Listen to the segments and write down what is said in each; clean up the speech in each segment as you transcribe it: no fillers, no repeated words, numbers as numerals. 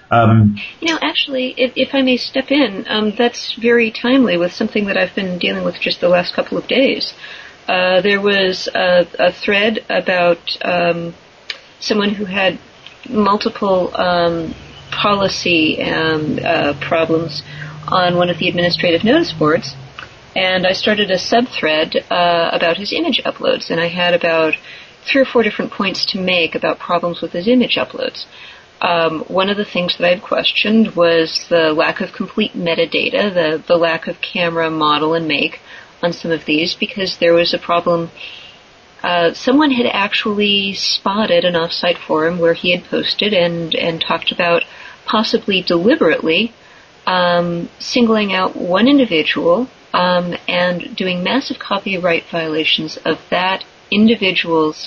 Actually, if I may step in, that's very timely with something that I've been dealing with just the last couple of days. There was a thread about someone who had multiple policy problems on one of the administrative notice boards, and I started a sub-thread about his image uploads, and I had about 3 or 4 different points to make about problems with his image uploads. One of the things that I had questioned was the lack of complete metadata, the lack of camera, model, and make on some of these, because there was a problem. Someone had actually spotted an off-site forum where he had posted and talked about possibly deliberately singling out one individual and doing massive copyright violations of that individual's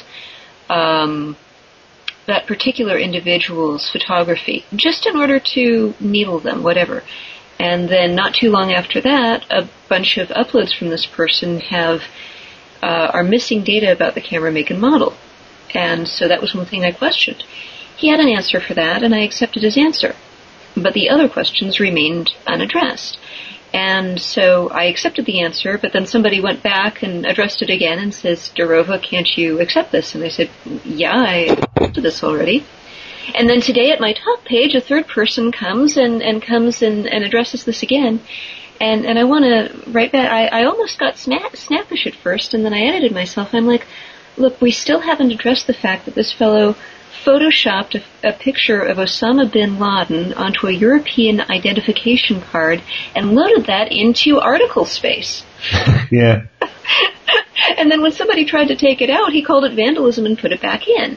that particular individual's photography, just in order to needle them, whatever. And then not too long after that, a bunch of uploads from this person are missing data about the camera make and model. And so that was one thing I questioned. He had an answer for that, and I accepted his answer. But the other questions remained unaddressed. And so I accepted the answer, but then somebody went back and addressed it again and says, Darova, can't you accept this? And I said, yeah, I accepted this already. And then today at my talk page, a third person comes and addresses this again. And I want to write back. I almost got snappish at first, and then I edited myself. I'm like, look, we still haven't addressed the fact that this fellow photoshopped a picture of Osama bin Laden onto a European identification card and loaded that into article space. Yeah. And then when somebody tried to take it out, he called it vandalism and put it back in.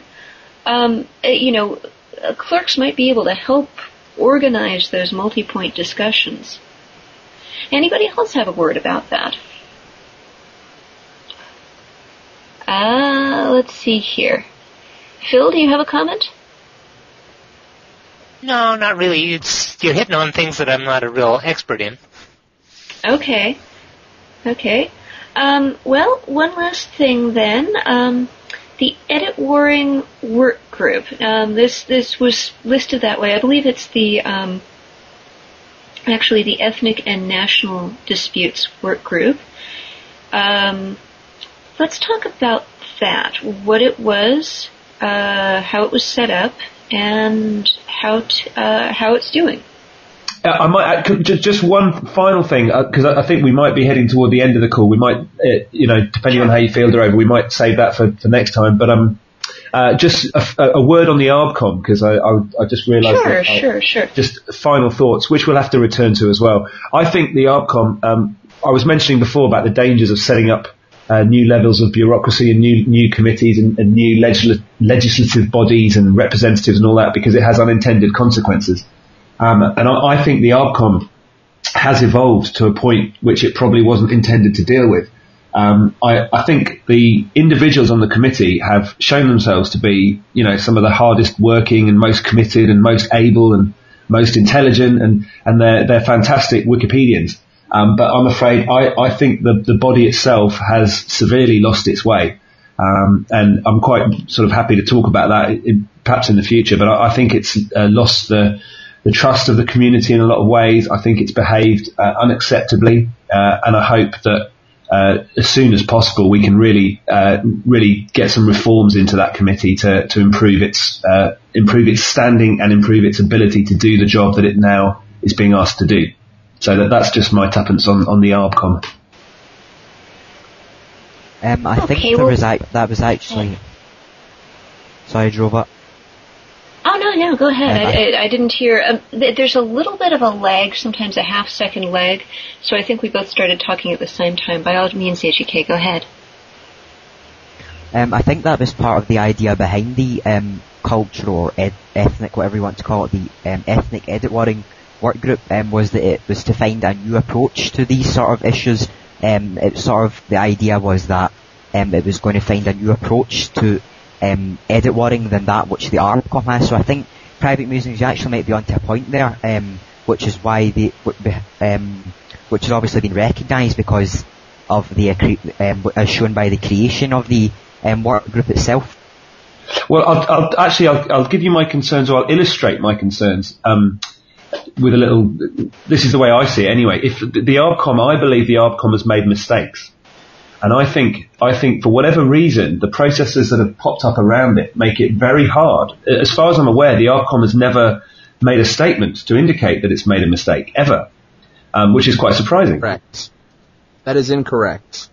Clerks might be able to help organize those multi-point discussions. Anybody else have a word about that? Let's see here. Phil, do you have a comment? No, not really. You're hitting on things that I'm not a real expert in. Okay. Well, one last thing then. The Edit Warring Work Group. This was listed that way. I believe it's the Ethnic and National Disputes Work Group. Let's talk about that. What it was, how it was set up, and how it's doing. I might just one final thing, because I think we might be heading toward the end of the call. We might, depending on how you feel, Darova, we might save that for next time. But just a word on the ARBCOM, because I just realised. Sure. Just final thoughts, which we'll have to return to as well. I think the ARBCOM. I was mentioning before about the dangers of setting up new levels of bureaucracy and new committees and new legislative bodies and representatives and all that, because it has unintended consequences. And I think the ARBCOM has evolved to a point which it probably wasn't intended to deal with. I think the individuals on the committee have shown themselves to be, some of the hardest working and most committed and most able and most intelligent, and they're fantastic Wikipedians. But I'm afraid I think the body itself has severely lost its way. And I'm quite sort of happy to talk about that perhaps in the future, but I think it's lost the trust of the community in a lot of ways. I think it's behaved unacceptably, and I hope that as soon as possible we can really get some reforms into that committee to improve its standing and improve its ability to do the job that it now is being asked to do. So that's just my tuppence on the ARBCOM. I think that was actually. Sorry, Darova. Oh, no, go ahead. I didn't hear. There's a little bit of a lag, sometimes a half-second lag, so I think we both started talking at the same time. By all means, HEK, go ahead. I think that was part of the idea behind the cultural or ethnic, whatever you want to call it, the ethnic edit warring work group, was that it was to find a new approach to these sort of issues. The idea was that it was going to find a new approach to edit warring than that which the ARBCOM has. So I think private museums actually might be onto a point there, which is why which has obviously been recognised because of the as shown by the creation of the work group itself. Well, I'll give you my concerns, or I'll illustrate my concerns with a little. This is the way I see it, anyway. If the ARBCOM, I believe the ARBCOM has made mistakes, and I think for whatever reason, the processes that have popped up around it make it very hard. As far as I'm aware, the ARBCOM has never made a statement to indicate that it's made a mistake ever, which is quite surprising. Correct. That is incorrect.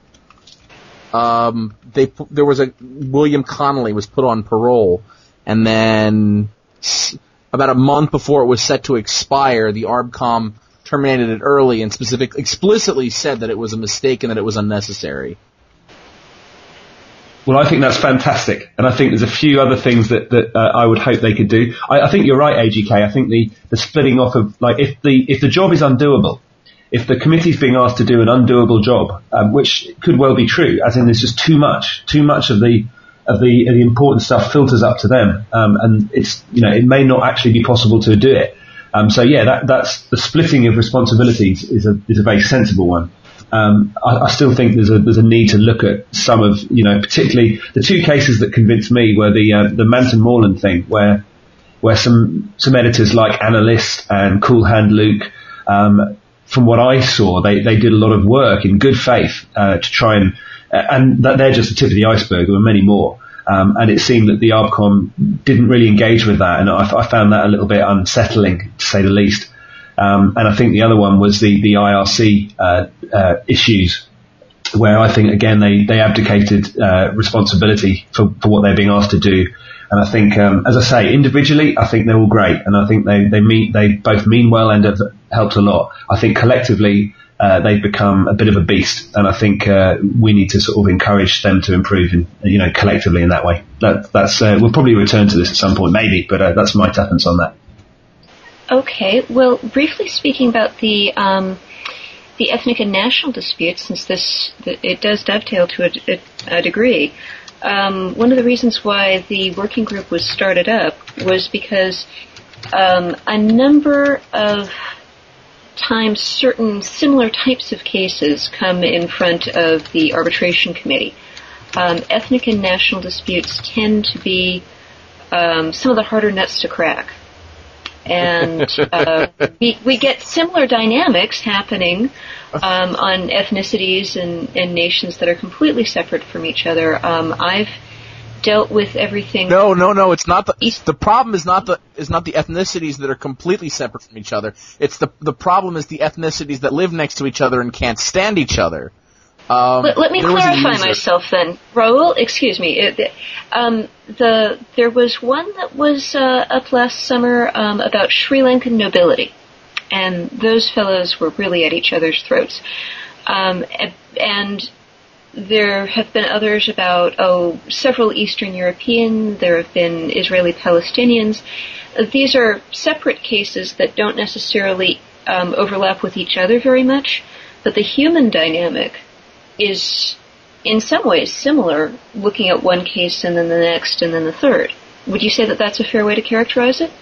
There was William Connolly was put on parole, and then about a month before it was set to expire, the ARBCOM terminated it early and explicitly said that it was a mistake and that it was unnecessary. Well, I think that's fantastic, and I think there's a few other things that I would hope they could do. I think you're right, AGK. I think the splitting off of, like, if the job is undoable, if the committee's being asked to do an undoable job, which could well be true, as in there's just too much of the important stuff filters up to them, and it may not actually be possible to do it. So that's the splitting of responsibilities is a very sensible one. I still think there's a need to look at some of, particularly the two cases that convinced me were the Manton Moreland thing, where some editors like Anna List and Cool Hand Luke, from what I saw, they did a lot of work in good faith to try and that they're just the tip of the iceberg. There were many more. And it seemed that the ARBCOM didn't really engage with that, and I found that a little bit unsettling, to say the least. And I think the other one was the IRC issues, where I think, again, they abdicated responsibility for what they're being asked to do. And I think, as I say, individually, I think they're all great, and I think they both mean well and have helped a lot. I think collectively, they've become a bit of a beast, and I think we need to sort of encourage them to improve, collectively in that way. That's we'll probably return to this at some point, maybe, but that's my tuppence on that. Okay, well, briefly speaking about the ethnic and national disputes, since it does dovetail to a degree. One of the reasons why the working group was started up was because a number of times certain similar types of cases come in front of the arbitration committee. Ethnic and national disputes tend to be some of the harder nuts to crack. And we get similar dynamics happening on ethnicities and nations that are completely separate from each other. I've dealt with everything. No. It's not the problem is not the ethnicities that are completely separate from each other. It's the problem is the ethnicities that live next to each other and can't stand each other. Let me clarify myself then, Raul. Excuse me. There was one that was up last summer about Sri Lankan nobility, and those fellows were really at each other's throats. And there have been others about several Eastern European. There have been Israeli Palestinians. These are separate cases that don't necessarily overlap with each other very much, but the human dynamic is in some ways similar, looking at one case and then the next and then the third. Would you say that that's a fair way to characterize it?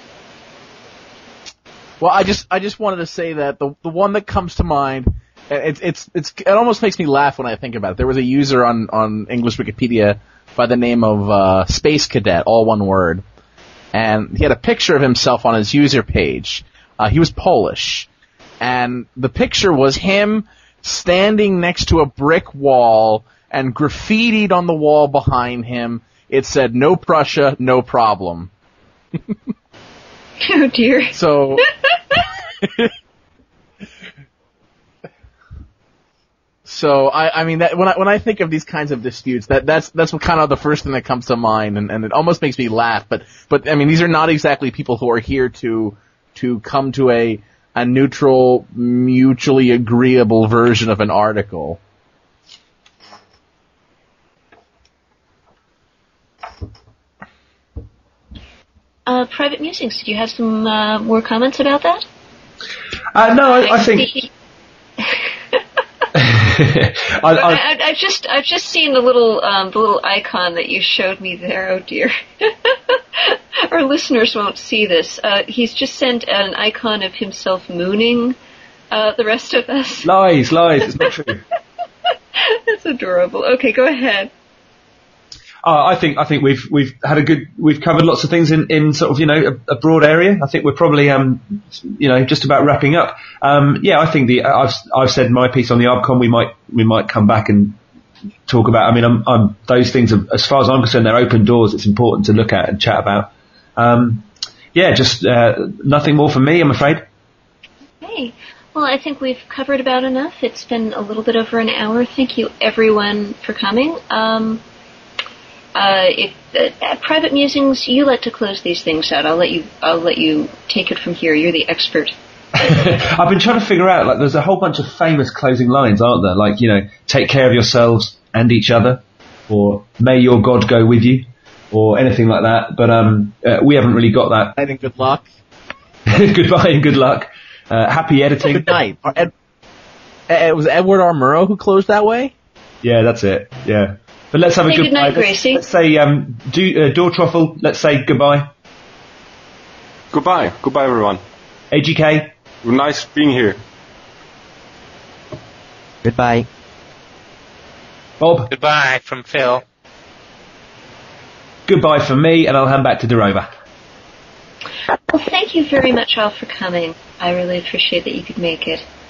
Well, I just wanted to say that the one that comes to mind, it almost makes me laugh when I think about it. There was a user on English Wikipedia by the name of Space Cadet, all one word, and he had a picture of himself on his user page. He was Polish, and the picture was him standing next to a brick wall, and graffitied on the wall behind him, it said, "No Prussia, no problem." Oh dear. So, I mean that when I think of these kinds of disputes, that's what kind of the first thing that comes to mind, and it almost makes me laugh. But I mean, these are not exactly people who are here to come to a neutral, mutually agreeable version of an article. Private Musings, did you have some more comments about that? No, I think... I've just seen the little icon that you showed me there. Oh dear, our listeners won't see this. He's just sent an icon of himself mooning the rest of us. Lies. It's not true. That's adorable. Okay, go ahead. I think we've covered lots of things in sort of a broad area. I think we're probably just about wrapping up. I think I've said my piece on the ARBCOM. We might come back and talk about. I mean, I'm those things are, as far as I'm concerned, they're open doors. It's important to look at and chat about. Just nothing more from me, I'm afraid. Okay. Well, I think we've covered about enough. It's been a little bit over an hour. Thank you, everyone, for coming. Private Musings, you like to close these things out. I'll let you take it from here. You're the expert. I've been trying to figure out, like, there's a whole bunch of famous closing lines, aren't there? Like, take care of yourselves and each other, or may your God go with you, or anything like that. But we haven't really got that. I think good luck. Goodbye and good luck. Happy editing. Good night. It was Edward R. Murrow who closed that way? Yeah, that's it. Yeah. But let's have a good night, Gracie. Let's say, Dortroffel, let's say goodbye. Goodbye. Goodbye, everyone. AGK. Nice being here. Goodbye. Bob. Goodbye from Phil. Goodbye from me, and I'll hand back to Darova. Well, thank you very much all for coming. I really appreciate that you could make it.